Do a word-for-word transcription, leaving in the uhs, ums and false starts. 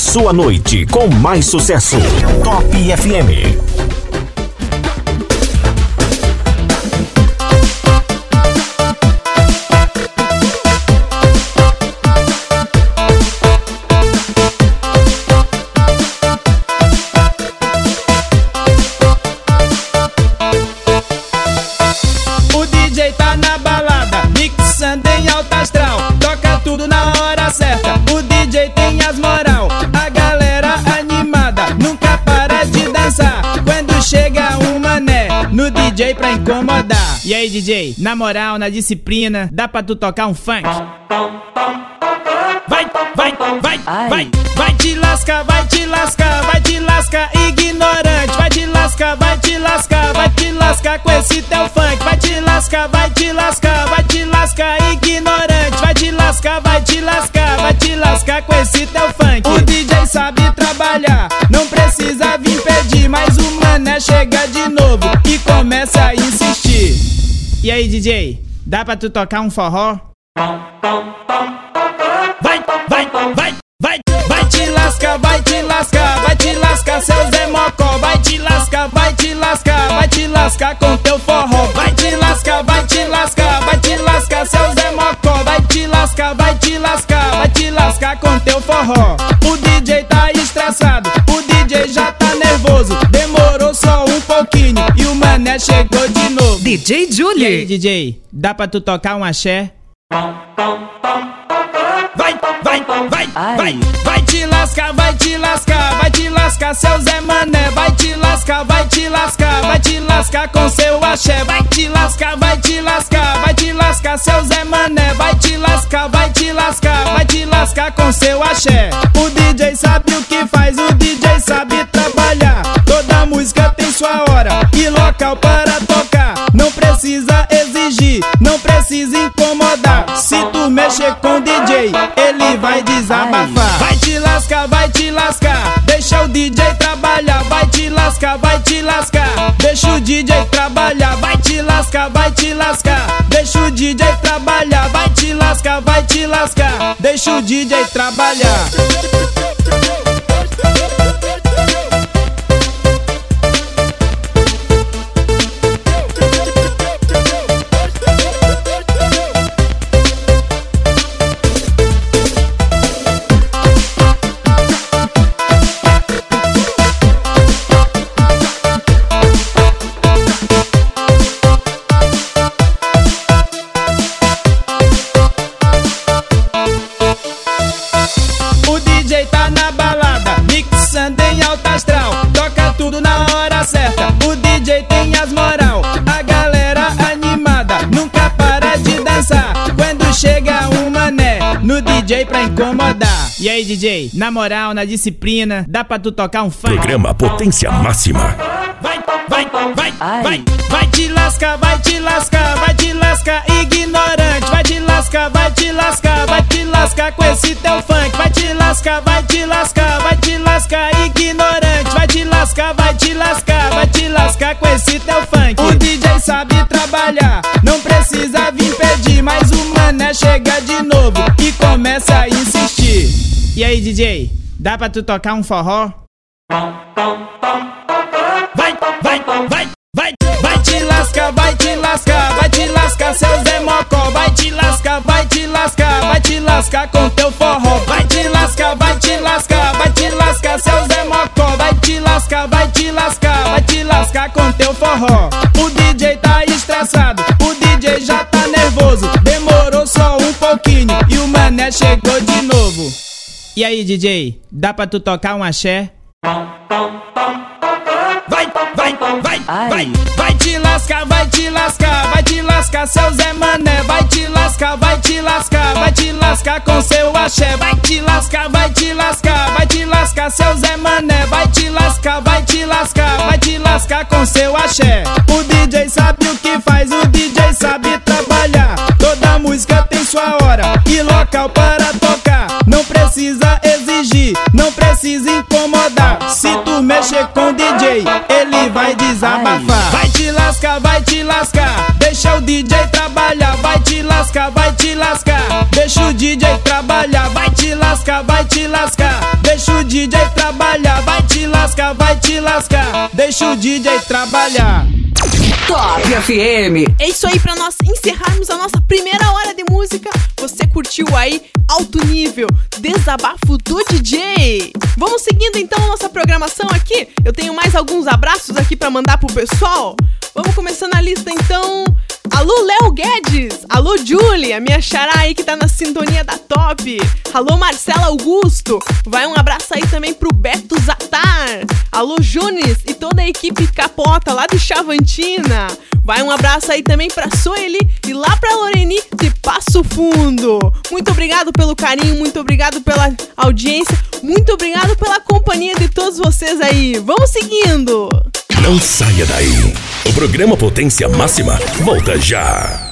sua noite com mais sucesso. Top F M. O D J tá na balada, mixando em alta astral, toca tudo na hora certa. O D J tem as moral, a galera animada, nunca para de dançar. Quando chega um mané no D J pra incomodar. E aí, D J, na moral, na disciplina, dá pra tu tocar um funk? Vai, vai, vai, Ai. vai, vai te lascar, vai te lascar, vai te lascar, ignorante. Vai te lascar, vai te lascar, vai te lascar com esse teu funk. Vai te lascar, vai te lascar, vai te lascar, ignorante. Vai te lascar, vai te lascar, vai te lascar com esse teu funk. O D J sabe trabalhar, não precisa vir pedir, mas o mané chega de novo e começa a insistir. E aí, D J, dá pra tu tocar um forró? Vai, vai, vai, vai, vai te lascar, vai te lascar, vai te lascar, seu Zé Mocó. Vai te lascar, vai te lascar, vai te lascar com teu forró. Vai te lascar, vai te lascar, vai te lascar, seu Zé Mocó. Vai te lascar, vai te lascar, vai te lascar com teu forró. O D J tá estressado, o D J já tá nervoso. Demorou só um pouquinho e o mané chegou de novo. D J E aí, Julie. D J, dá pra tu tocar um axé? Vai, vai, vai, Ai. vai, vai te lascar, vai te lascar, vai te lascar, seu Zé Mané. Vai te lascar, vai te lascar, vai te lascar com seu axé. Vai te lascar, vai te lascar, vai te lascar, seu Zé Mané. Vai te lascar, vai te lascar, vai te lascar com seu axé. O D J sabe o que faz, o D J sabe trabalhar. Toda música tem sua hora e local para tocar. Não precisa exigir, não precisa incomodar. Se tu mexer com o D J, ele vai desabafar. Vai te lascar, vai te lascar, deixa o D J trabalhar. Vai te lascar, vai te lascar, deixa o D J trabalhar. Vai te lascar, vai te lascar, deixa o D J trabalhar. Vai te lascar, vai te lascar, deixa o D J trabalhar. O D J tá na balada, mixando em alta astral, toca tudo na hora certa. O D J tem as moral, a galera animada, nunca para de dançar. Quando chega um mané no D J pra incomodar. E aí, D J, na moral, na disciplina, dá pra tu tocar um funk? Programa Potência Máxima. Vai, vai, vai, Ai. vai, vai te lascar, vai te lascar, vai te lascar, ignorante. Vai te lascar, vai te lascar, vai te lascar com esse teu funk. Vai te lascar, vai te lascar, vai te lascar, ignorante. Vai te lascar, vai te lascar, vai te lascar com esse teu funk. O D J sabe trabalhar, não precisa vir pedir, mas o mané chega de novo e começa a insistir. E aí, D J, dá pra tu tocar um forró? Vai, vai, vai, vai, vai te lascar, vai te lascar, vai te lascar, seu Zé Mocó. Vai te lascar, vai te lascar, vai te lascar com teu forró. Vai te lascar, vai te lascar, vai te lascar, seu Zé Mocó. Vai te lascar, vai te lascar, vai te lascar com teu forró. O D J tá estressado, o D J já tá nervoso. Demorou só um pouquinho e o mané chegou de novo. E aí, D J, dá pra tu tocar um axé? Vai, vai, vai, Ai. vai, vai te lascar, vai te lascar, vai te lascar, seu Zé Mané. Vai te lascar, vai te lascar, vai te lascar com seu axé. Vai te lascar, vai te lascar, vai te lascar, seu Zé Mané. Vai te lascar, vai te lascar, vai te lascar com seu axé. O D J sabe o que faz, o D J sabe trabalhar. Toda música tem sua hora e local para tocar. Não precisa exigir, não precisa incomodar. Se tu mexer com o D J, ele vai desabafar. Vai te lascar, vai te lascar, deixa o D J trabalhar. Vai te lascar, vai te lascar, deixa o D J trabalhar. Vai te lascar, vai te lascar, deixa o D J te lascar, vai te lascar. Deixa o D J trabalhar. Top F M. É isso aí, pra nós encerrarmos a nossa primeira hora de música. Você curtiu aí Alto Nível, Desabafo do D J. Vamos seguindo então a nossa programação aqui. Eu tenho mais alguns abraços aqui pra mandar pro pessoal. Vamos começando a lista então. Alô, Léo Guedes. Alô, Julie, a minha xará aí que tá na sintonia da Top. Alô, Marcela Augusto. Vai um abraço aí também pro Beto Zatar. Alô, Jones e toda a equipe Capota lá de Chavantina. Vai um abraço aí também pra Soeli e lá pra Loreni de Passo Fundo. Muito obrigado pelo carinho, muito obrigado pela audiência, muito obrigado pela companhia de todos vocês aí. Vamos seguindo. Não saia daí. O programa Potência Máxima volta já.